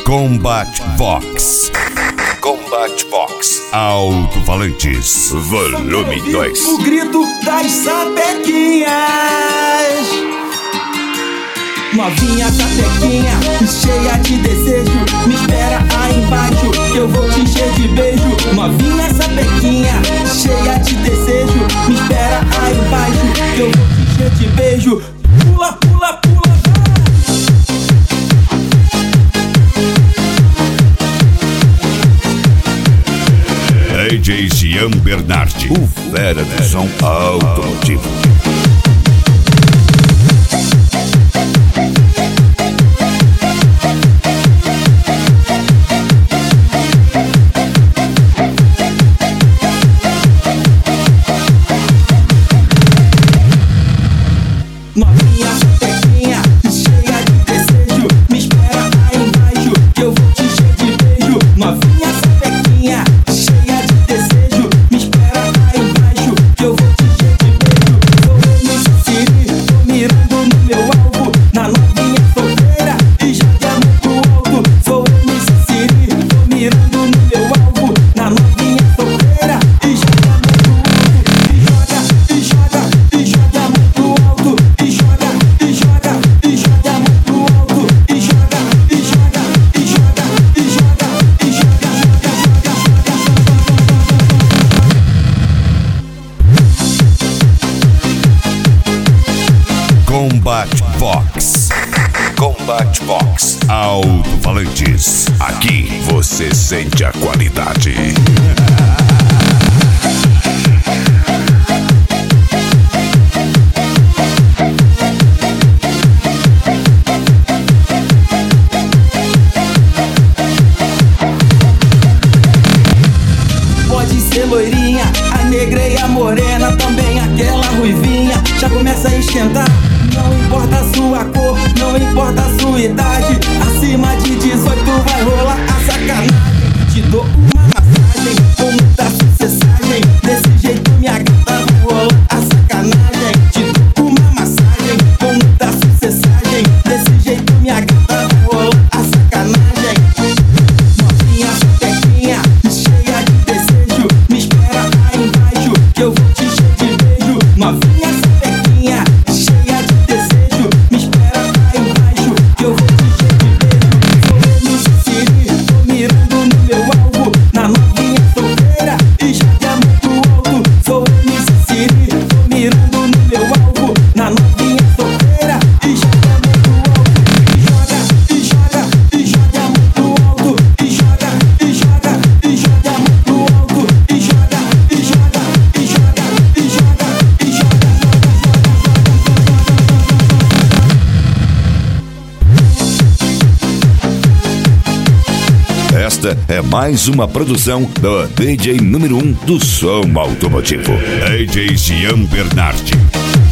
Combat Box. Combat Box. Alto-falantes. Volume 2. O grito das sapequinhas. Novinha sapequinha, cheia de desejo, me espera aí embaixo que eu vou te encher de beijo. Novinha sapequinha, cheia de desejo, me espera aí embaixo que eu vou te encher de beijo. Pula, pula, pula, DJ Jean Bernardi, o fera do som automotivo. novinha sapequinha, cheia de desejo, me espera aí embaixo que eu vou te encher de beijo. Novinha sapequinha, cheia de desejo, me espera aí embaixo que eu vou te encher de beijo. Sou eu no Siri, tô mirando no meu alvo, na novinha solteira e joga muito alto. Sou eu no Siri, tô mirando no meu alvo, na novinha solteira e joga muito alto. E joga, e joga, e joga muito alto. E joga, e joga, e joga muito alto. E joga, e joga, e joga, e joga, e joga, Combat Box. Combat Box. Alto-falantes. Aqui você sente a qualidade. Pode ser loirinha, a negra e a morena, também aquela ruivinha, já começa a esquentar. Não importa a sua cor, não importa a sua idade, acima de 18 vai rolar a sacanagem. Te dou uma massagem com muita sucessagem, desse jeito minha gata vai rolar a sacanagem. Te dou uma massagem com muita sucessagem, desse jeito minha gata vai rolar a sacanagem. Novinha sapequinha, cheia de desejo, me espera aí embaixo que eu vou te encher de beijo. Novinha sapequinha, cheia de desejo, me espera aí embaixo que eu vou te encher de beijo. Sou eu no Siri, tô mirando no meu alvo, na novinha solteira e joga muito alto. Sou eu no Siri, tô mirando no meu alvo, na novinha solteira e joga muito alto. E joga, e joga, e joga muito alto. E joga, e joga, e joga muito alto. E joga, e joga, e joga, e joga, e joga, Esta é mais uma produção do DJ número 1 do som automotivo, DJ Jean Bernardi.